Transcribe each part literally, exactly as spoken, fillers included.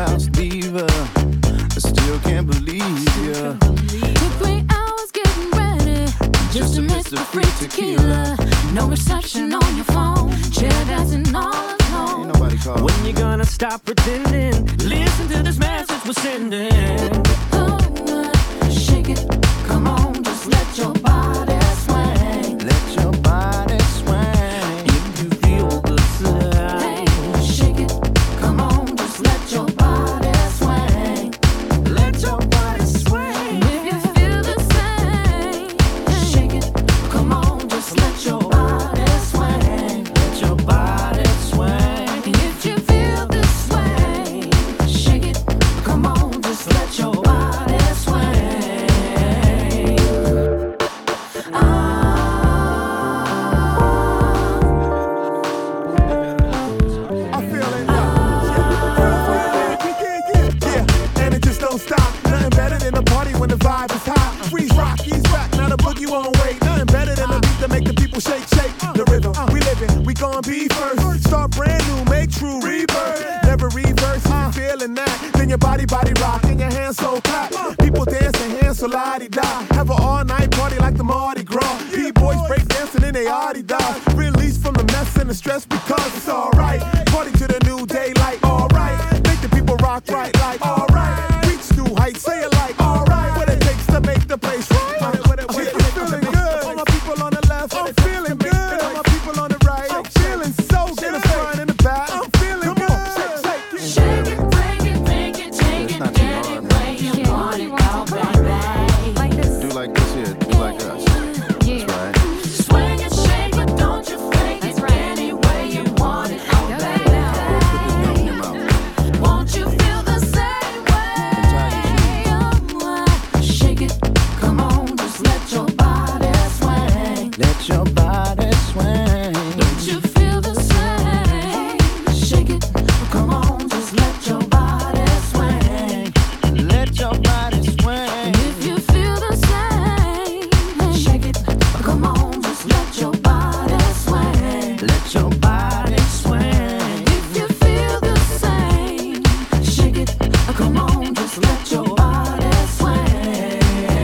house, leave her. I still can't believe ya. Took three hours getting ready just to miss the free tequila. No reception on your phone, chair dancing all alone. Ain't nobody called. When you gonna stop pretending? Listen to this message we're sending. Oh, uh, shake it, come on, just let your body swing. Let your body swing. If you feel the sound. Hey, shake it, come on, just let your body swing. Let your body swing. If you feel the same, shake it, come on, just let your body swing. Let your body swing. If you feel this way, shake it, come on, just let your body swing. Ah. I feel it now. Yeah, yeah, yeah, yeah. And it just don't stop. Nothing better than a party when the vibe is hot. Freeze rock, ease back, now the boogie won't wait. Nothing better than a beat to make the people shake, shake. The rhythm, we living, we gon' be first. Start brand new, make true rebirth. Never reverse, if you feeling that. Then your body, body rock, and your hands so clap. People dancing, hands so la-di-da. Have an all-night party like the Mardi Gras. B-boys break dancing in they Adidas. Release from the mess and the stress because it's alright. Party to the new daylight, alright. Make the people rock right like alright. Reach new heights, say it like alright. What it takes to make the place right. I'm feeling good. All my people on the left, I'm feeling good. All my people on the right, I'm feeling so good. In the front and the back, I'm feeling good. Shake, shake, Shake it, break it, make it, take it, not too get hard, it, way you want it, oh baby. Like this. Do like this here, do like us. That's right. Swing it, shake it, don't you fake it, any way you want it, oh Put this gum in your baby. mouth. Won't you feel the same way? Oh, shake it, come on, just let your body swing. Let your body swing. Don't you feel the same? Shake it, come on, just let your body swing. Let your body swing. If you feel the same, shake it, come on, just let your body swing. Let your body swing. If you feel the same, shake it, come on, just let your body swing.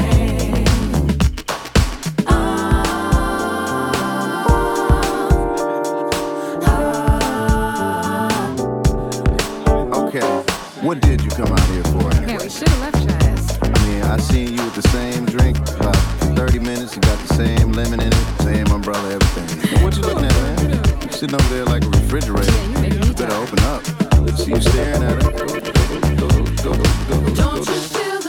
Okay, what did you come out here for Yeah, anyway? we should have left your ass. I mean, I seen you with the same drink about thirty minutes. You got the same lemon in it, same umbrella, everything. What you looking at, man? You sitting over there like a refrigerator. Yeah, you making me You better talk. open up. See you staring at her. Go, go, go, go, go, go, go, Don't go. you feel